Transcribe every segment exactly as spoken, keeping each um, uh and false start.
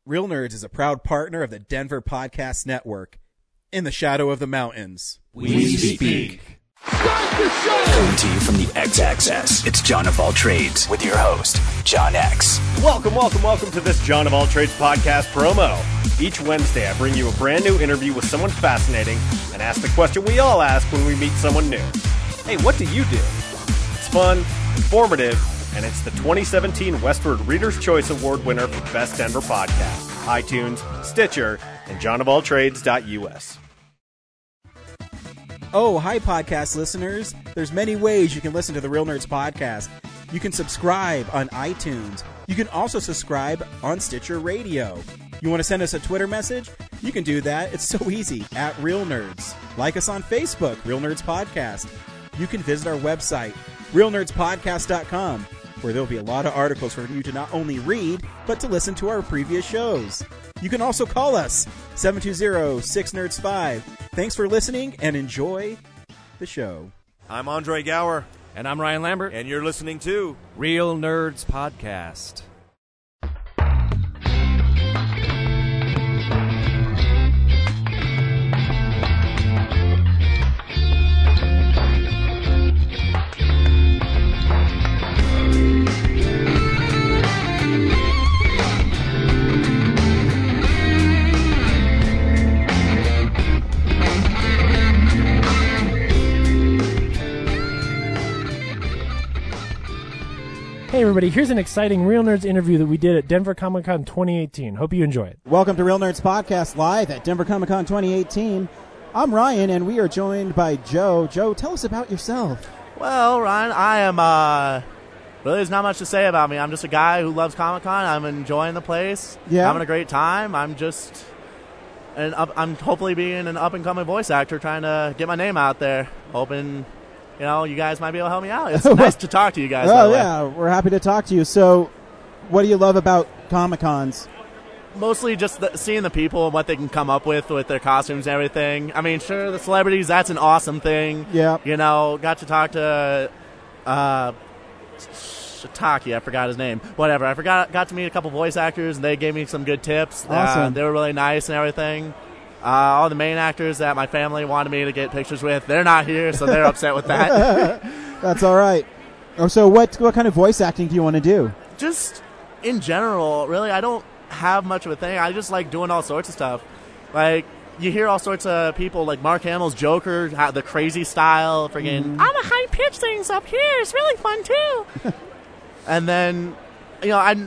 Real Nerds is a proud partner of the Denver Podcast Network. In the shadow of the mountains, we, we speak. Coming to you from the X-Axis, it's John of All Trades with your host, John X. Welcome, welcome, welcome to this John of All Trades podcast promo. Each Wednesday, I bring you a brand new interview with someone fascinating and ask the question we all ask when we meet someone new. Hey, what do you do? It's fun, informative, and it's the twenty seventeen Westward Reader's Choice Award winner for Best Denver Podcast. iTunes, Stitcher, and john of all trades dot u s. Oh, hi, podcast listeners. There's many ways you can listen to the Real Nerds podcast. You can subscribe on iTunes. You can also subscribe on Stitcher Radio. You want to send us a Twitter message? You can do that. It's so easy, at Real Nerds. Like us on Facebook, Real Nerds Podcast. You can visit our website, real nerds podcast dot com, where there'll be a lot of articles for you to not only read, but to listen to our previous shows. You can also call us, seven two zero, six nerds five. Thanks for listening, and enjoy the show. I'm Andre Gower. And I'm Ryan Lambert. And you're listening to Real Nerds Podcast. Hey everybody, here's an exciting Real Nerds interview that we did at Denver Comic Con twenty eighteen. Hope you enjoy it. Welcome to Real Nerds Podcast live at Denver Comic Con twenty eighteen. I'm Ryan, and we are joined by Joe. Joe, tell us about yourself. Well, Ryan, I am, uh, really there's not much to say about me. I'm just a guy who loves Comic Con. I'm enjoying the place. Yeah. Having a great time. I'm just, an up, I'm hopefully being an up-and-coming voice actor trying to get my name out there. Hoping... You know, you guys might be able to help me out. It's nice to talk to you guys. Oh, yeah, we're happy to talk to you. So, what do you love about Comic-Cons? Mostly just the, seeing the people and what they can come up with with their costumes and everything. I mean, sure, the celebrities, that's an awesome thing. Yeah. You know, got to talk to uh, Shiitake, I forgot his name. Whatever, I forgot. Got to meet a couple voice actors, and they gave me some good tips. Awesome. Uh, they were really nice and everything. Uh, all the main actors that my family wanted me to get pictures with, they're not here, so they're upset with that. That's all right. Oh, so what what kind of voice acting do you want to do? Just in general, really, I don't have much of a thing. I just like doing all sorts of stuff. Like, you hear all sorts of people, like Mark Hamill's Joker, the crazy style, friggin', mm-hmm. I'm a high-pitched things up here. It's really fun, too. And then, you know, I'm...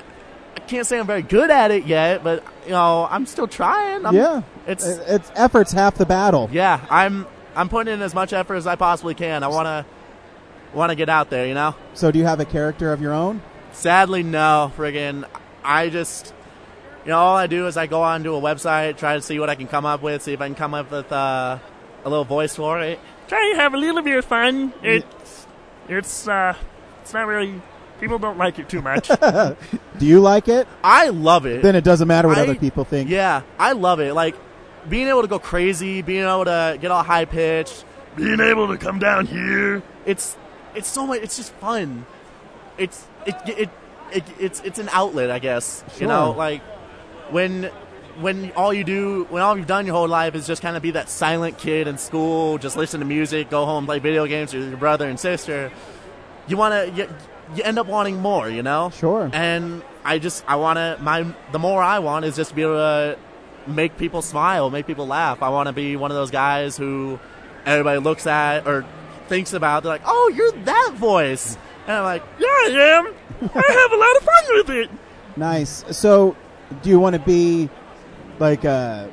I can't say I'm very good at it yet, but you know I'm still trying. I'm, yeah, it's it's effort's half the battle. Yeah, I'm I'm putting in as much effort as I possibly can. I wanna wanna get out there, you know. So, do you have a character of your own? Sadly, no. Friggin', I just you know all I do is I go onto a website, try to see what I can come up with, see if I can come up with uh, a little voice for it. Try to have a little bit of fun. It's it's uh it's not really. People don't like it too much. Do you like it? I love it. Then it doesn't matter what I, other people think. Yeah, I love it. Like, being able to go crazy, being able to get all high-pitched, being able to come down here. It's it's so much. It's just fun. It's it it, it it's it's an outlet, I guess. Sure. You know, like when when all you do, when all you've done your whole life is just kind of be that silent kid in school, just listen to music, go home, play video games with your brother and sister. You want to. You, You end up wanting more, you know? Sure. And I just, I want to, my, the more I want is just to be able to make people smile, make people laugh. I want to be one of those guys who everybody looks at or thinks about. They're like, oh, you're that voice. And I'm like, yeah, I am. I have a lot of fun with it. Nice. So, do you want to be like a,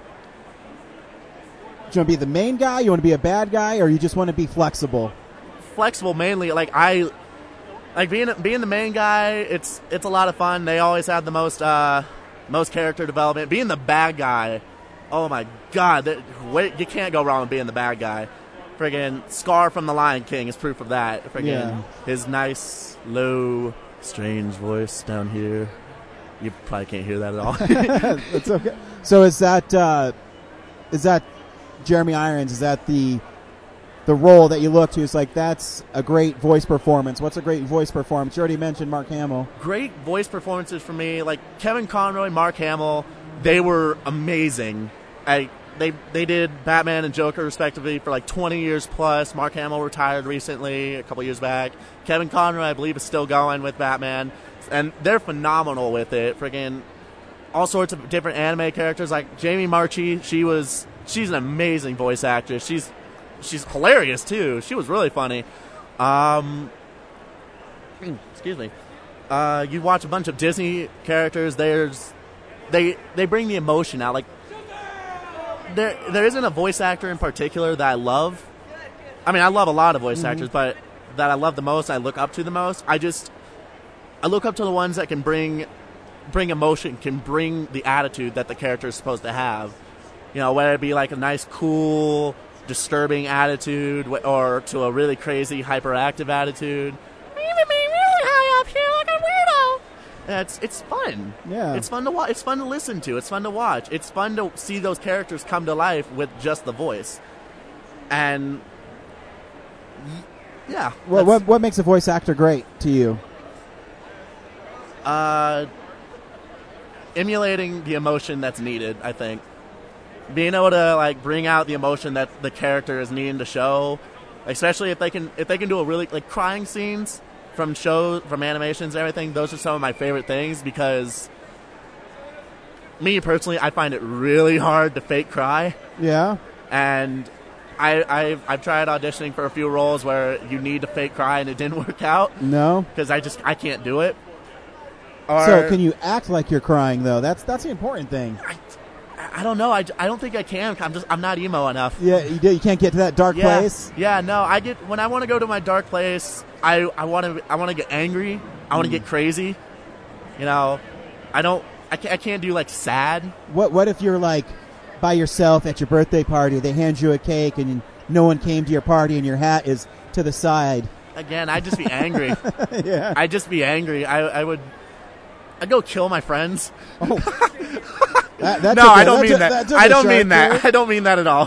do you want to be the main guy? You want to be a bad guy? Or you just want to be flexible? Flexible mainly. Like, I... Like being being the main guy, it's it's a lot of fun. They always have the most uh, most character development. Being the bad guy, oh my god, that, wait, you can't go wrong with being the bad guy. Friggin' Scar from The Lion King is proof of that. Friggin' yeah. His nice, low, strange voice down here. You probably can't hear that at all. That's okay. So is that uh, is that Jeremy Irons? Is that the the role that you look to. It's like, that's a great voice performance. What's a great voice performance? You already mentioned Mark Hamill. Great voice performances for me, like Kevin Conroy, Mark Hamill, they were amazing. I, they they did Batman and Joker respectively for like twenty years plus. Mark Hamill retired recently, a couple years back. Kevin Conroy, I believe, is still going with Batman, and they're phenomenal with it. Friggin' all sorts of different anime characters, like Jamie Marchi. She was she's an amazing voice actress. She's she's hilarious too. She was really funny. Um, excuse me. Uh, you watch a bunch of Disney characters. There's they they bring the emotion out. Like there there isn't a voice actor in particular that I love. I mean, I love a lot of voice mm-hmm. actors, but that I love the most, I look up to the most. I just I look up to the ones that can bring bring emotion, can bring the attitude that the character is supposed to have. You know, whether it be like a nice, cool, disturbing attitude, or to a really crazy, hyperactive attitude. Even me really high up here like a weirdo. It's it's fun. Yeah. It's fun to watch. It's fun to listen to. It's fun to watch. It's fun to see those characters come to life with just the voice. And yeah. Well, what what makes a voice actor great to you? Uh, emulating the emotion that's needed, I think. Being able to like bring out the emotion that the character is needing to show, especially if they can if they can do a really like crying scenes from shows, from animations and everything. Those are some of my favorite things, because me personally, I find it really hard to fake cry. Yeah. And I I've, I've tried auditioning for a few roles where you need to fake cry and it didn't work out. No. Because I just I can't do it. Or, so can you act like you're crying though? That's that's the important thing. I, I don't know. I, I don't think I can. I'm just I'm not emo enough. Yeah, you, do, you can't get to that dark yeah, place. Yeah, no. I get when I want to go to my dark place. I I want to I want to get angry. I want to mm. get crazy. You know, I don't. I can't, I can't do like sad. What What if you're like by yourself at your birthday party? They hand you a cake and no one came to your party and your hat is to the side. Again, I'd just be angry. Yeah, I'd just be angry. I I would. I'd go kill my friends. Oh. that, that no, a, I don't that mean took, that. that took I don't mean too. that. I don't mean that at all.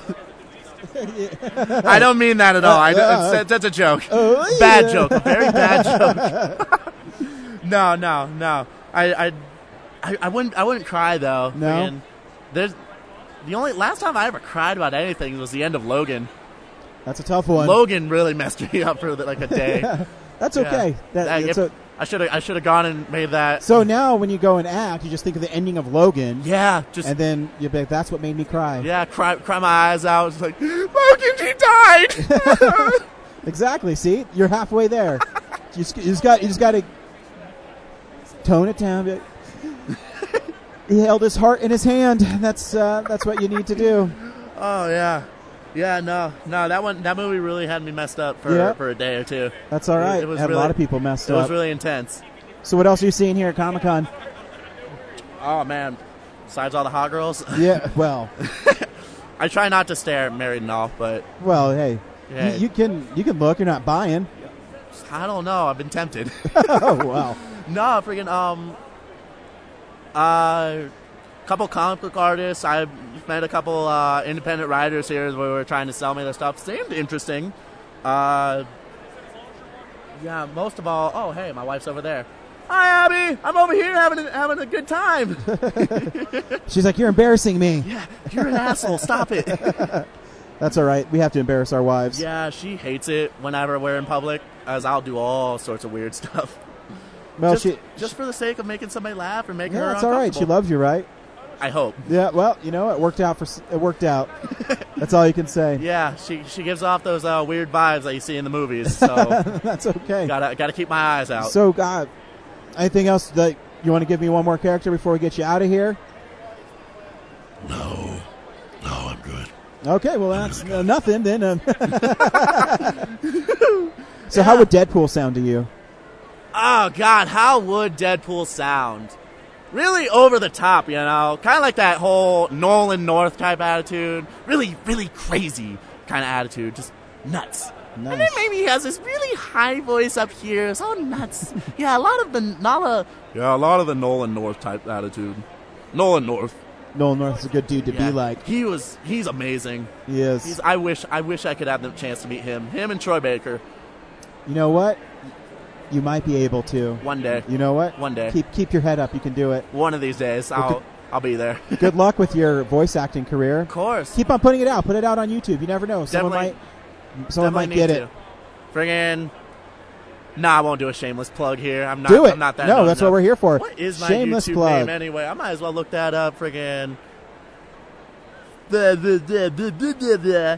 I don't mean that at all. I, that's, that's a joke. Oh, bad yeah. joke. A very bad joke. no, no, no. I, I, I, I wouldn't. I wouldn't cry though. No. Man, there's the only last time I ever cried about anything was the end of Logan. That's a tough one. Logan really messed me up for like a day. That's okay. Yeah. That, that, that's if, a, I should have. I should have gone and made that. So now, when you go and act, you just think of the ending of Logan. Yeah, just and then you be like, "That's what made me cry." Yeah, cry, cry my eyes out. It's like Logan, he died. Exactly. See, you're halfway there. you, just, you just got. You just got to tone it down. He held his heart in his hand. That's uh, that's what you need to do. Oh yeah. Yeah, no, no, that one, that movie really had me messed up for yep. for a day or two. That's all right. It, it was had really, a lot of people messed it up. It was really intense. So what else are you seeing here at Comic-Con? Oh, man. Besides all the hot girls? Yeah, well. I try not to stare, married and all, but... Well, hey, yeah. you, you can you can look. You're not buying. I don't know. I've been tempted. Oh, wow. No, freaking, um... Uh... couple comic book artists. I met a couple uh, independent writers here who were trying to sell me their stuff. Seemed interesting. Uh, yeah, most of all, oh, hey, my wife's over there. Hi, Abby. I'm over here having a, having a good time. She's like, you're embarrassing me. Yeah, you're an asshole. Stop it. That's all right. We have to embarrass our wives. Yeah, she hates it whenever we're in public, as I'll do all sorts of weird stuff. Well, just, she just for the sake of making somebody laugh and making yeah, her that's all right. She loves you, right? I hope. Yeah. Well, you know, it worked out for it worked out. That's all you can say. Yeah, she she gives off those uh, weird vibes that you see in the movies. So that's okay. Gotta gotta keep my eyes out. So, God, anything else that you want to give me one more character before we get you out of here? No, no, I'm good. Okay, well that's uh, nothing then. Um. So, yeah. How would Deadpool sound to you? Oh God, how would Deadpool sound? Really over the top, you know, kind of like that whole Nolan North type attitude. Really, really crazy kind of attitude, just nuts. Nice. And then maybe he has this really high voice up here, so nuts. Yeah, a lot of the not a yeah, a lot of the Nolan North type attitude. Nolan North, Nolan North is a good dude to Yeah. be like. He was. He's amazing. He is. He's, I wish. I wish I could have the chance to meet him. Him and Troy Baker. You know what? You might be able to. One day. You know what? One day. Keep keep your head up. You can do it. One of these days, Well, I'll good- I'll be there. Good luck with your voice acting career. Of course. Keep on putting it out. Put it out on YouTube. You never know. Someone Definitely- might someone might Definitely get need it. to. Friggin'. Nah, I won't do a shameless plug here. I'm not. Do it. I'm not that. No, known that's what enough. we're here for. What is my Shameless YouTube plug. name anyway? I might as well look that up. Friggin'. The the the the the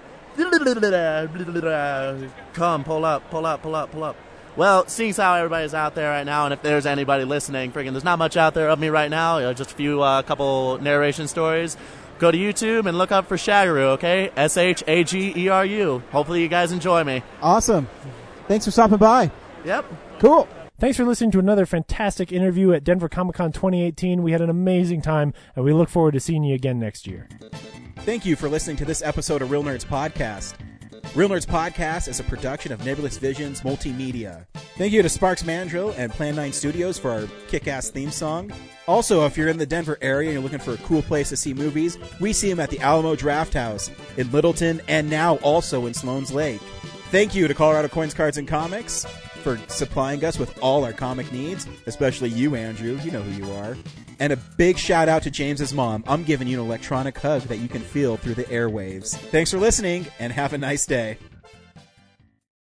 the. Come, pull up, pull up, pull up, pull up. Well, seeing as how everybody's out there right now, and if there's anybody listening, friggin', there's not much out there of me right now. You know, just a few, uh, couple narration stories. Go to YouTube and look up for Shagaru, okay? S H A G E R U. Hopefully you guys enjoy me. Awesome. Thanks for stopping by. Yep. Cool. Thanks for listening to another fantastic interview at Denver Comic-Con twenty eighteen. We had an amazing time, and we look forward to seeing you again next year. Thank you for listening to this episode of Real Nerds Podcast. Real Nerds Podcast is a production of Nebulous Visions Multimedia. Thank you to Sparks Mandrill and Plan nine Studios for our kick-ass theme song. Also, if you're in the Denver area and you're looking for a cool place to see movies, we see them at the Alamo Draft House in Littleton and now also in Sloan's Lake. Thank you to Colorado Coins, Cards, and Comics for supplying us with all our comic needs, especially you, Andrew. You know who you are. And a big shout out to James's mom. I'm giving you an electronic hug that you can feel through the airwaves. Thanks for listening, and have a nice day.